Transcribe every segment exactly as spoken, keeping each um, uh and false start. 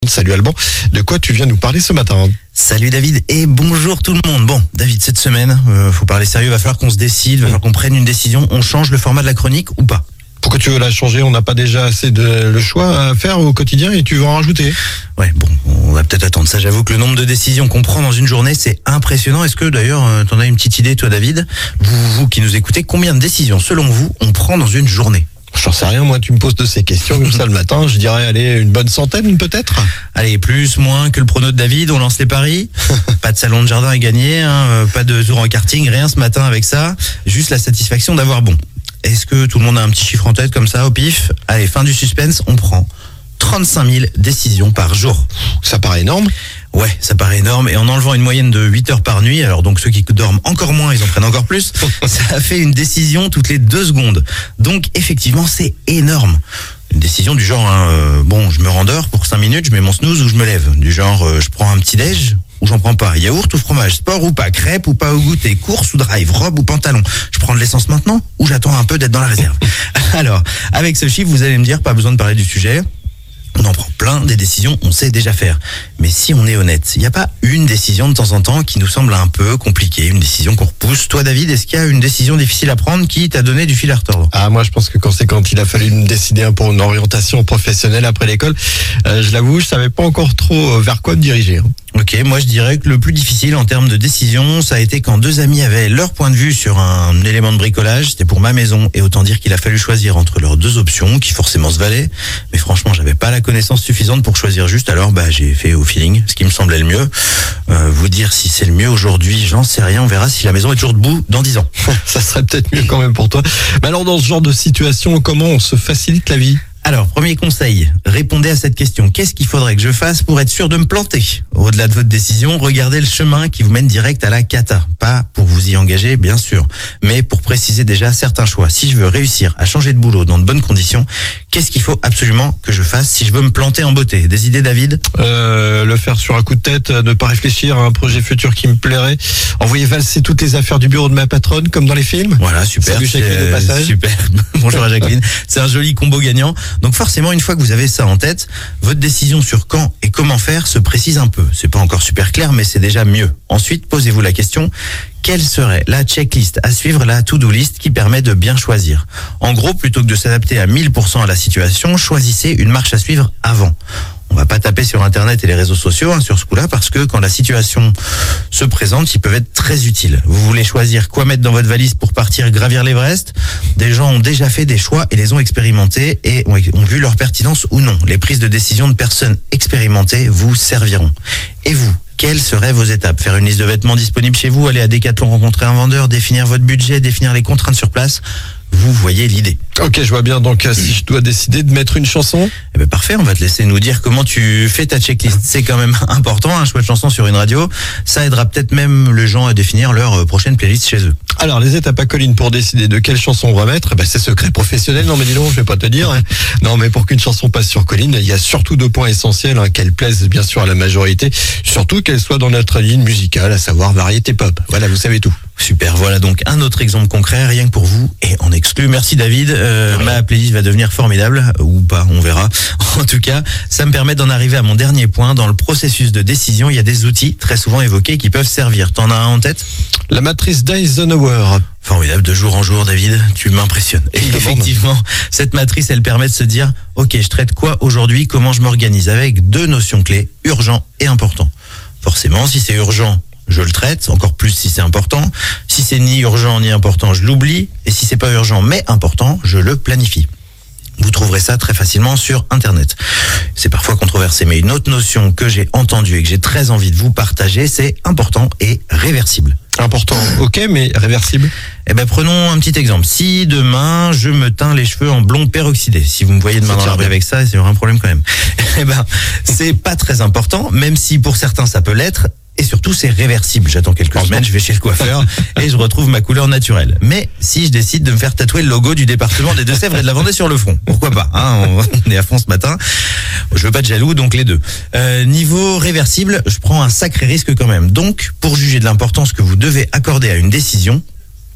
Salut Alban, de quoi tu viens nous parler ce matin? Salut David et bonjour tout le monde. Bon David, cette semaine, euh, faut parler sérieux, va falloir qu'on se décide, va falloir qu'on prenne une décision. On change le format de la chronique ou pas? Pourquoi tu veux la changer? On n'a pas déjà assez de le choix à faire au quotidien et tu veux en rajouter? Ouais, bon, on va peut-être attendre ça. J'avoue que le nombre de décisions qu'on prend dans une journée, c'est impressionnant. Est-ce que d'ailleurs, euh, t'en as une petite idée toi David? Vous, vous qui nous écoutez, combien de décisions selon vous on prend dans une journée? J'en sais rien, moi tu me poses de ces questions comme ça le matin, je dirais allez, une bonne centaine peut-être. Allez, plus, moins que le prono de David, on lance les paris. Pas de salon de jardin à gagner, hein, euh, pas de tour en karting, rien ce matin avec ça. Juste la satisfaction d'avoir bon. Est-ce que tout le monde a un petit chiffre en tête comme ça au pif? Allez, fin du suspense, on prend trente-cinq mille décisions par jour. Ça paraît énorme. Ouais, ça paraît énorme. Et en enlevant une moyenne de huit heures par nuit, alors donc ceux qui dorment encore moins, ils en prennent encore plus, ça fait une décision toutes les deux secondes. Donc effectivement, c'est énorme. Une décision du genre, hein, euh, bon, je me rendors pour cinq minutes, je mets mon snooze ou je me lève. Du genre, euh, je prends un petit déj ou j'en prends pas. Yaourt ou fromage, sport ou pas, crêpe ou pas au goûter, course ou drive, robe ou pantalon. Je prends de l'essence maintenant ou j'attends un peu d'être dans la réserve. Alors, avec ce chiffre, vous allez me dire, pas besoin de parler du sujet. On en prend plein des décisions, on sait déjà faire. Mais si on est honnête, il n'y a pas une décision de temps en temps qui nous semble un peu compliquée, une décision qu'on repousse. Toi David, est-ce qu'il y a une décision difficile à prendre qui t'a donné du fil à retordre? Ah moi je pense que quand c'est quand il a fallu me décider pour une orientation professionnelle après l'école, euh, je l'avoue, je savais pas encore trop vers quoi me diriger. Hein. Ok, moi je dirais que le plus difficile en termes de décision, ça a été quand deux amis avaient leur point de vue sur un élément de bricolage, c'était pour ma maison, et autant dire qu'il a fallu choisir entre leurs deux options, qui forcément se valaient, mais franchement j'avais pas la connaissance suffisante pour choisir juste, alors bah j'ai fait au feeling, ce qui me semblait le mieux. Euh, vous dire si c'est le mieux aujourd'hui, j'en sais rien, on verra si la maison est toujours debout dans dix ans. Ça serait peut-être mieux quand même pour toi. Mais alors dans ce genre de situation, comment on se facilite la vie? Alors, premier conseil, répondez à cette question. Qu'est-ce qu'il faudrait que je fasse pour être sûr de me planter? Au-delà de votre décision, regardez le chemin qui vous mène direct à la cata. Pas pour vous y engager, bien sûr, mais pour préciser déjà certains choix. Si je veux réussir à changer de boulot dans de bonnes conditions, qu'est-ce qu'il faut absolument que je fasse si je veux me planter en beauté? Des idées, David? euh, Le faire sur un coup de tête, ne pas réfléchir à un projet futur qui me plairait. Envoyer valser toutes les affaires du bureau de ma patronne, comme dans les films. Voilà, super. Salut Jacqueline au passage. Super. Bonjour à Jacqueline. C'est un joli combo gagnant. Donc forcément, une fois que vous avez ça en tête, votre décision sur quand et comment faire se précise un peu. C'est pas encore super clair, mais c'est déjà mieux. Ensuite, posez-vous la question, quelle serait la checklist à suivre, la to-do list qui permet de bien choisir? En gros, plutôt que de s'adapter à mille pour cent à la situation, choisissez une marche à suivre avant. On va pas taper sur Internet et les réseaux sociaux hein, sur ce coup-là, parce que quand la situation se présente, ils peuvent être très utiles. Vous voulez choisir quoi mettre dans votre valise pour partir gravir l'Everest? Des gens ont déjà fait des choix et les ont expérimentés et ont, ont vu leur pertinence ou non. Les prises de décision de personnes expérimentées vous serviront. Et vous? Quelles seraient vos étapes? Faire une liste de vêtements disponibles chez vous, aller à Decathlon rencontrer un vendeur, définir votre budget, définir les contraintes sur place. Vous voyez l'idée. Ok, je vois bien. Donc, euh, si je dois décider de mettre une chanson, eh ben parfait. On va te laisser nous dire comment tu fais ta checklist. C'est quand même important, un choix de chanson sur une radio. Ça aidera peut-être même les gens à définir leur prochaine playlist chez eux. Alors, les étapes à Colline pour décider de quelle chanson on va mettre, ben, c'est secret professionnel. Non, mais dis donc, je vais pas te dire. Hein. Non, mais pour qu'une chanson passe sur Colline, il y a surtout deux points essentiels. Hein, qu'elle plaise bien sûr à la majorité, surtout qu'elle soit dans notre ligne musicale, à savoir variété pop. Voilà, vous savez tout. Super, voilà donc un autre exemple concret, rien que pour vous, et en exclu. Merci David, euh, ouais. Ma playlist va devenir formidable, ou pas, on verra. En tout cas, ça me permet d'en arriver à mon dernier point. Dans le processus de décision, il y a des outils très souvent évoqués qui peuvent servir. T'en as un en tête? La matrice d'Eisenhower. Formidable, de jour en jour, David, tu m'impressionnes. Et effectivement, cette matrice, elle permet de se dire, ok, je traite quoi aujourd'hui, comment je m'organise, avec deux notions clés, urgent et important. Forcément, si c'est urgent, je le traite, encore plus si c'est important. Si c'est ni urgent ni important, je l'oublie. Et si c'est pas urgent mais important, je le planifie. Vous trouverez ça très facilement sur Internet. C'est parfois controversé, mais une autre notion que j'ai entendue et que j'ai très envie de vous partager, c'est important et réversible. Important, ok, mais réversible? Eh ben, prenons un petit exemple. Si demain, je me teins les cheveux en blond peroxydé, si vous me voyez demain dans la rue avec ça, c'est un problème quand même. Eh ben, c'est pas très important, même si pour certains ça peut l'être. Et surtout, c'est réversible. J'attends quelques semaines, je vais chez le coiffeur et je retrouve ma couleur naturelle. Mais si je décide de me faire tatouer le logo du département des Deux-Sèvres et de la Vendée sur le front, pourquoi pas hein, on est à fond ce matin. Je veux pas de jaloux, donc les deux. Euh, niveau réversible, je prends un sacré risque quand même. Donc, pour juger de l'importance que vous devez accorder à une décision,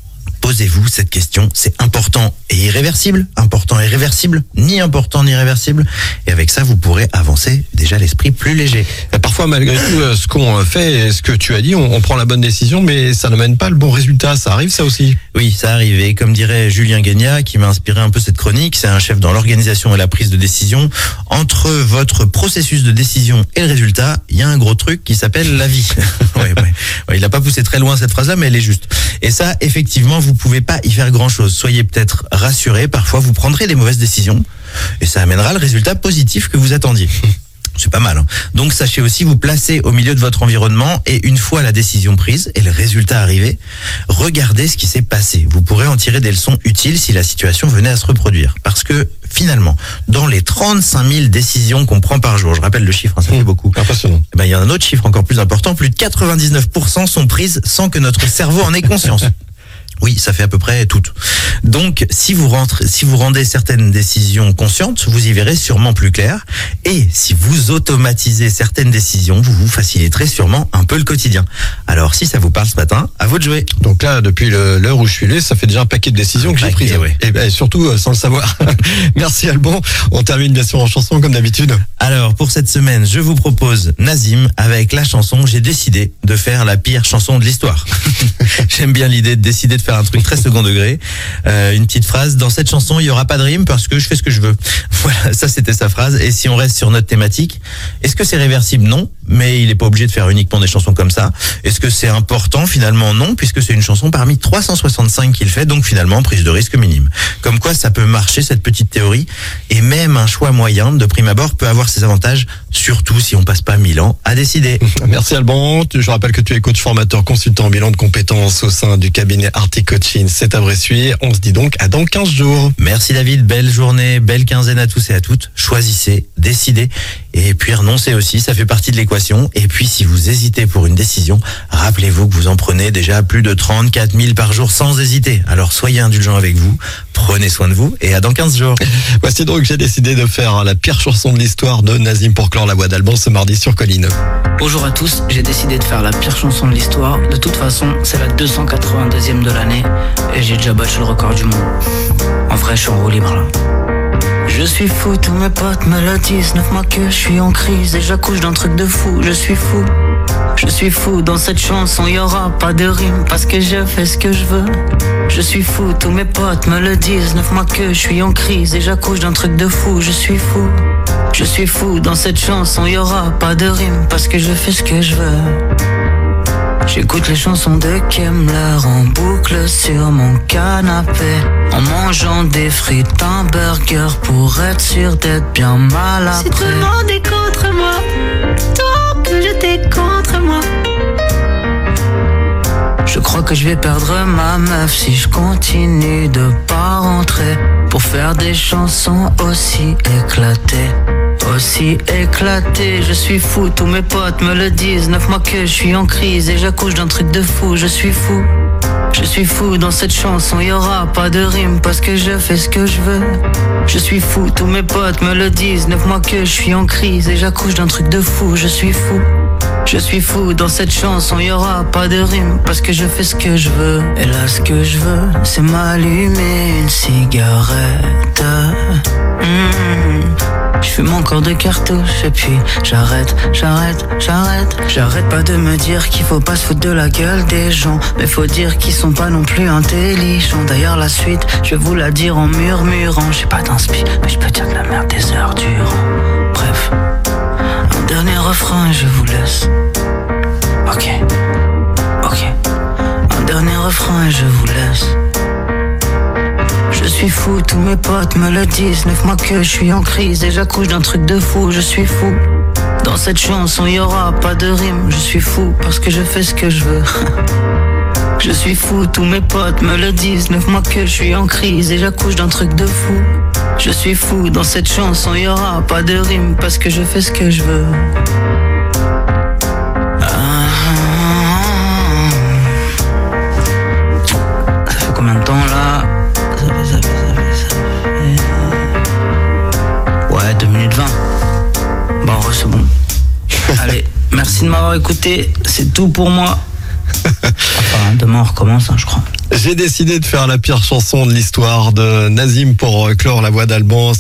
posez-vous cette question. C'est important et irréversible. Important et réversible. Ni important ni réversible. Et avec ça, vous pourrez avancer déjà l'esprit plus léger. Et parfois, malgré tout, ce qu'on fait, ce que tu as dit, on, on prend la bonne décision, mais ça ne mène pas le bon résultat. Ça arrive, ça aussi? Oui, ça arrive. Et comme dirait Julien Guégnat, qui m'a inspiré un peu cette chronique, c'est un chef dans l'organisation et la prise de décision. Entre votre processus de décision et le résultat, il y a un gros truc qui s'appelle la vie. ouais, ouais. Ouais, il n'a pas poussé très loin cette phrase-là, mais elle est juste. Et ça, effectivement, vous pouvez pas y faire grand-chose. Soyez peut-être rassurés. Parfois, vous prendrez des mauvaises décisions et ça amènera le résultat positif que vous attendiez. C'est pas mal, hein. Donc sachez aussi vous placer au milieu de votre environnement et une fois la décision prise et le résultat arrivé, regardez ce qui s'est passé. Vous pourrez en tirer des leçons utiles si la situation venait à se reproduire. Parce que finalement, dans les trente-cinq mille décisions qu'on prend par jour, je rappelle le chiffre, hein, ça fait beaucoup. Impressionnant. Eh ben, il y a un autre chiffre encore plus important, plus de quatre-vingt-dix-neuf pour cent sont prises sans que notre cerveau en ait conscience. Oui, ça fait à peu près toutes. Donc, si vous rentrez, si vous rendez certaines décisions conscientes, vous y verrez sûrement plus clair. Et si vous automatisez certaines décisions, vous vous faciliterez sûrement un peu le quotidien. Alors, si ça vous parle ce matin, à vous de jouer. Donc là, depuis le, l'heure où je suis là, ça fait déjà un paquet de décisions Un que j'ai paquet, prises. ouais. Et ben, surtout euh, sans le savoir. Merci Alban. On termine bien sûr en chanson comme d'habitude. Alors, pour cette semaine, je vous propose Nazim avec la chanson « J'ai décidé de faire la pire chanson de l'histoire ». J'aime bien l'idée de décider de faire un truc très second degré. Euh, une petite phrase, dans cette chanson, il n'y aura pas de rime parce que je fais ce que je veux. Voilà, ça c'était sa phrase. Et si on reste sur notre thématique, est-ce que c'est réversible? Non, mais il n'est pas obligé de faire uniquement des chansons comme ça. Est-ce que c'est important? Finalement non, puisque c'est une chanson parmi trois cent soixante-cinq qu'il fait, donc finalement prise de risque minime. Comme quoi ça peut marcher cette petite théorie, et même un choix moyen de prime abord peut avoir ses avantages, surtout si on passe pas mille ans à décider. Merci Alban. Je rappelle que tu es coach formateur, consultant en bilan de compétences au sein du cabinet Arctic Coaching. C'est à Bressuire. On se dit donc à dans quinze jours. Merci David, belle journée, belle quinzaine à tous et à toutes. Choisissez, décidez et puis renoncez aussi, ça fait partie de l'équation. Et puis si vous hésitez pour une décision, rappelez-vous que vous en prenez déjà plus de trente-quatre mille par jour sans hésiter. Alors soyez indulgents avec vous, prenez soin de vous et à dans quinze jours. Voici donc j'ai décidé de faire la pire chanson de l'histoire de Nazim pour clore la voix d'Alban ce mardi sur Colline. Bonjour à tous, j'ai décidé de faire la pire chanson de l'histoire. De toute façon, c'est la deux cent quatre-vingt-deuxième de l'année et j'ai déjà battu le record du monde. En vrai, je suis en roue libre là. Je suis fou, tous mes potes me le disent. Neuf mois que je suis en crise et j'accouche d'un truc de fou. Je suis fou, je suis fou. Dans cette chanson, y aura pas de rime parce que je fais ce que je veux. Je suis fou, tous mes potes me le disent. Neuf mois que je suis en crise et j'accouche d'un truc de fou. Je suis fou, je suis fou. Dans cette chanson, y aura pas de rime parce que je fais ce que je veux. J'écoute les chansons de Kemmler en boucle sur mon canapé, en mangeant des frites, un burger pour être sûr d'être bien mal après. Si tout le monde est contre moi, toi que j'étais contre moi. Je crois que je vais perdre ma meuf si je continue de pas rentrer pour faire des chansons aussi éclatées. Aussi éclaté, je suis fou, tous mes potes me le disent. Neuf mois que je suis en crise et j'accouche d'un truc de fou. Je suis fou, je suis fou. Dans cette chanson y aura pas de rime parce que je fais ce que je veux. Je suis fou, tous mes potes me le disent. Neuf mois que je suis en crise et j'accouche d'un truc de fou. Je suis fou, je suis fou. Dans cette chanson y aura pas de rime parce que je fais ce que je veux. Et là ce que je veux c'est m'allumer une cigarette. mmh. Je fume encore de cartouches et puis j'arrête, j'arrête, j'arrête. J'arrête pas de me dire qu'il faut pas se foutre de la gueule des gens, mais faut dire qu'ils sont pas non plus intelligents. D'ailleurs la suite, je vais vous la dire en murmurant. J'ai pas d'inspi, mais je peux dire de la merde des heures durant. Bref, un dernier refrain et je vous laisse. Ok, ok. Un dernier refrain et je vous laisse. Je suis fou, tous mes potes me le disent. Neuf mois que je suis en crise et j'accouche d'un truc de fou. Je suis fou, dans cette chanson y aura pas de rime. Je suis fou parce que je fais ce que je veux. Je suis fou, tous mes potes me le disent. Neuf mois que je suis en crise et j'accouche d'un truc de fou. Je suis fou, dans cette chanson y aura pas de rime parce que je fais ce que je veux. Ça fait combien de temps là? Ça fait, ça fait, ça fait, ça fait... Ouais, deux minutes vingt. Bon, c'est bon. Allez, merci de m'avoir écouté. C'est tout pour moi. Enfin, demain on recommence, hein, je crois. J'ai décidé de faire la pire chanson de l'histoire de Nazim pour clore la voix d'Alban.